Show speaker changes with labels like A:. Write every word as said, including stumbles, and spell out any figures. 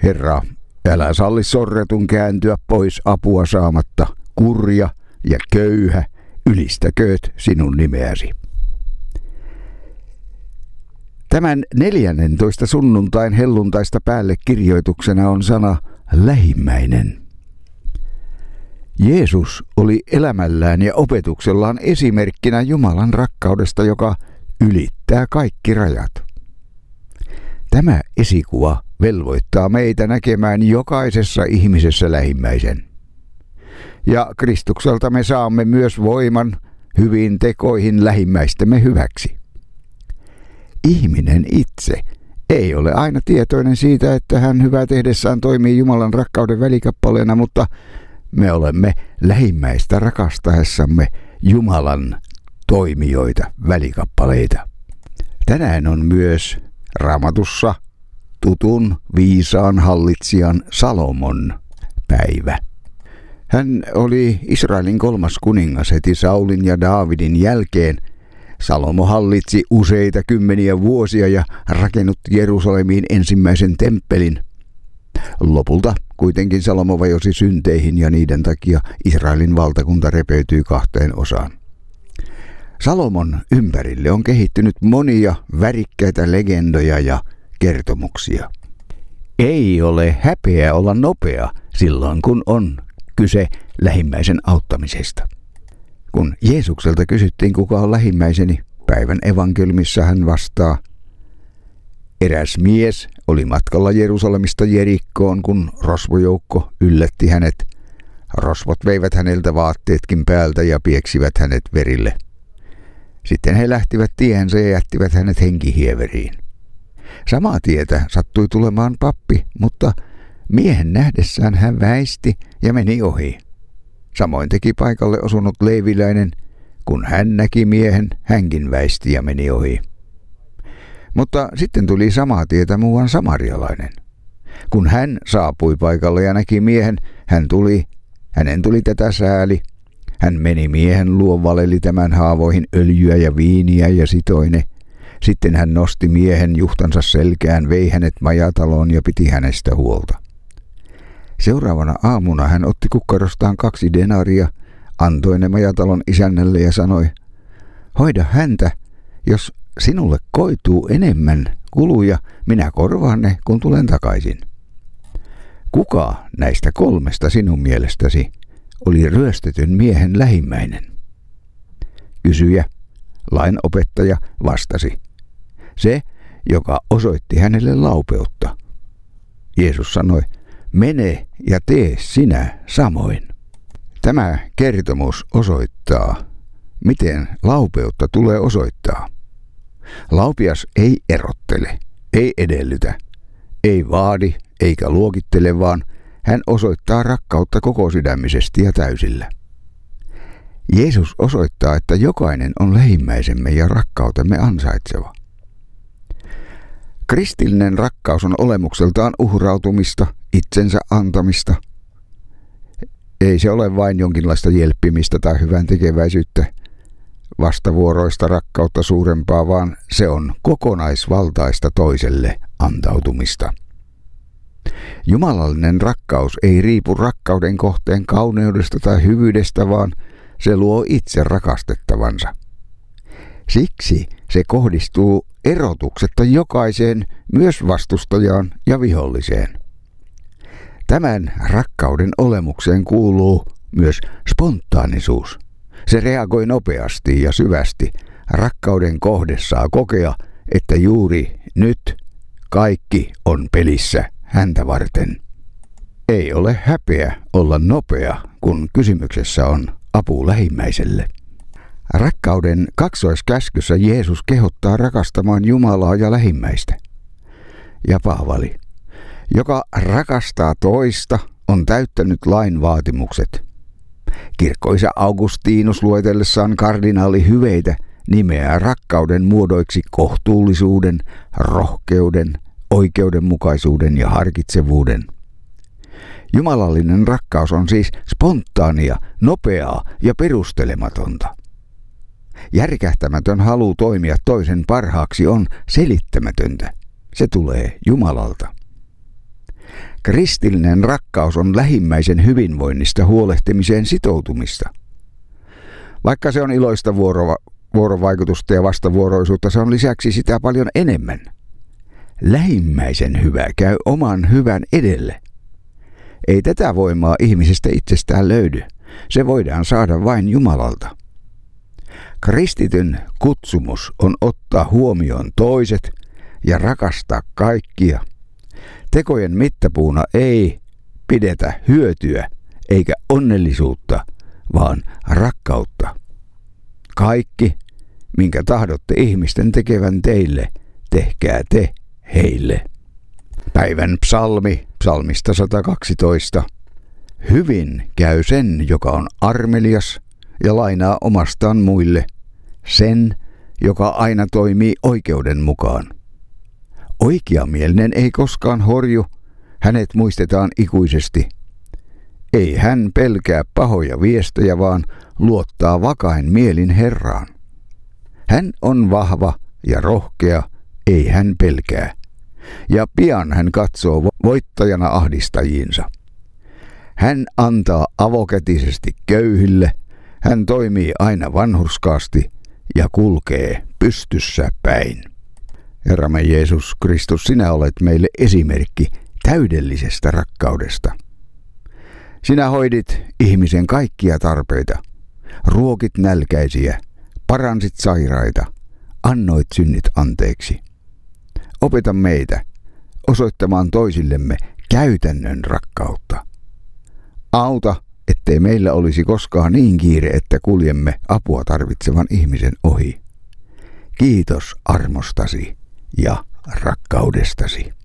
A: Herra, älä salli sorretun kääntyä pois apua saamatta, kurja ja köyhä, ylistäkööt sinun nimeäsi. Tämän neljännentoista sunnuntain helluntaista päälle kirjoituksena on sana lähimmäinen. Jeesus oli elämällään ja opetuksellaan esimerkkinä Jumalan rakkaudesta, joka ylittää kaikki rajat. Tämä esikuva velvoittaa meitä näkemään jokaisessa ihmisessä lähimmäisen. Ja Kristukselta me saamme myös voiman hyviin tekoihin lähimmäistemme hyväksi. Ihminen itse ei ole aina tietoinen siitä, että hän hyvää tehdessään toimii Jumalan rakkauden välikappaleena, mutta me olemme lähimmäistä rakastaessamme Jumalan toimijoita, välikappaleita. Tänään on myös Raamatussa tutun viisaan hallitsijan Salomon päivä. Hän oli Israelin kolmas kuningas heti Saulin ja Daavidin jälkeen. Salomo hallitsi useita kymmeniä vuosia ja rakennutti Jerusalemiin ensimmäisen temppelin. Lopulta kuitenkin Salomo vajosi synteihin ja niiden takia Israelin valtakunta repeytyi kahteen osaan. Salomon ympärille on kehittynyt monia värikkäitä legendoja ja kertomuksia. Ei ole häpeä olla nopea silloin, kun on kyse lähimmäisen auttamisesta. Kun Jeesukselta kysyttiin, kuka on lähimmäiseni, päivän evankeliumissa hän vastaa: eräs mies oli matkalla Jerusalemista Jerikkoon, kun rosvojoukko yllätti hänet. Rosvot veivät häneltä vaatteetkin päältä ja pieksivät hänet verille. Sitten he lähtivät tiehensä ja jättivät hänet henkihieveriin. Samaa tietä sattui tulemaan pappi, mutta miehen nähdessään hän väisti ja meni ohi. Samoin teki paikalle osunut leeviläinen, kun hän näki miehen, hänkin väisti ja meni ohi. Mutta sitten tuli samaa tietä muuan samarialainen. Kun hän saapui paikalle ja näki miehen, hän tuli, hänen tuli tätä sääli. Hän meni miehen luo, valeli tämän haavoihin öljyä ja viiniä ja sitoi ne. Sitten hän nosti miehen juhtansa selkään, vei hänet majataloon ja piti hänestä huolta. Seuraavana aamuna hän otti kukkarostaan kaksi denaria, antoi ne majatalon isännälle ja sanoi: hoida häntä, jos sinulle koituu enemmän kuluja, minä korvaan ne, kun tulen takaisin. Kuka näistä kolmesta sinun mielestäsi oli ryöstetyn miehen lähimmäinen? Kysyjä, lainopettaja, vastasi: se, joka osoitti hänelle laupeutta. Jeesus sanoi: mene ja tee sinä samoin. Tämä kertomus osoittaa, miten laupeutta tulee osoittaa. Laupias ei erottele, ei edellytä, ei vaadi eikä luokittele, vaan hän osoittaa rakkautta koko sydämisesti ja täysillä. Jeesus osoittaa, että jokainen on lähimmäisemme ja rakkautemme ansaitseva. Kristillinen rakkaus on olemukseltaan uhrautumista, itsensä antamista. Ei se ole vain jonkinlaista jelppimistä tai hyvän tekeväisyyttä, vastavuoroista rakkautta suurempaa, vaan se on kokonaisvaltaista toiselle antautumista. Jumalallinen rakkaus ei riipu rakkauden kohteen kauneudesta tai hyvyydestä, vaan se luo itse rakastettavansa. Siksi se kohdistuu erotuksetta jokaiseen, myös vastustajaan ja viholliseen. Tämän rakkauden olemukseen kuuluu myös spontaanisuus. Se reagoi nopeasti ja syvästi. Rakkauden kohde saa kokea, että juuri nyt kaikki on pelissä häntä varten. Ei ole häpeä olla nopea, kun kysymyksessä on apu lähimmäiselle. Rakkauden kaksoiskäskyssä Jeesus kehottaa rakastamaan Jumalaa ja lähimmäistä. Ja Paavali, joka rakastaa toista, on täyttänyt lain vaatimukset. Kirkkoisä Augustinus luetellessaan kardinaalihyveitä nimeää rakkauden muodoiksi kohtuullisuuden, rohkeuden, oikeudenmukaisuuden ja harkitsevuuden. Jumalallinen rakkaus on siis spontaania, nopeaa ja perustelematonta. Järkähtämätön halu toimia toisen parhaaksi on selittämätöntä. Se tulee Jumalalta. Kristillinen rakkaus on lähimmäisen hyvinvoinnista huolehtimiseen sitoutumista. Vaikka se on iloista vuoro, vuorovaikutusta ja vastavuoroisuutta, se on lisäksi sitä paljon enemmän. Lähimmäisen hyvä käy oman hyvän edelle. Ei tätä voimaa ihmisestä itsestään löydy. Se voidaan saada vain Jumalalta. Kristityn kutsumus on ottaa huomioon toiset ja rakastaa kaikkia. Tekojen mittapuuna ei pidetä hyötyä eikä onnellisuutta, vaan rakkautta. Kaikki, minkä tahdotte ihmisten tekevän teille, tehkää te heille. Päivän psalmi, psalmista sata kaksitoista. Hyvin käy sen, joka on armelias ja lainaa omastaan muille, sen, joka aina toimii oikeuden mukaan. Oikeamielinen ei koskaan horju, hänet muistetaan ikuisesti. Ei hän pelkää pahoja viestejä, vaan luottaa vakain mielin Herraan. Hän on vahva ja rohkea, ei hän pelkää. Ja pian hän katsoo voittajana ahdistajiinsa. Hän antaa avokätisesti köyhille, hän toimii aina vanhurskaasti ja kulkee pystyssä päin. Herramme Jeesus Kristus, sinä olet meille esimerkki täydellisestä rakkaudesta. Sinä hoidit ihmisen kaikkia tarpeita, ruokit nälkäisiä, paransit sairaita, annoit synnit anteeksi. Opeta meitä osoittamaan toisillemme käytännön rakkautta. Auta, ettei meillä olisi koskaan niin kiire, että kuljemme apua tarvitsevan ihmisen ohi. Kiitos armostasi ja rakkaudestasi.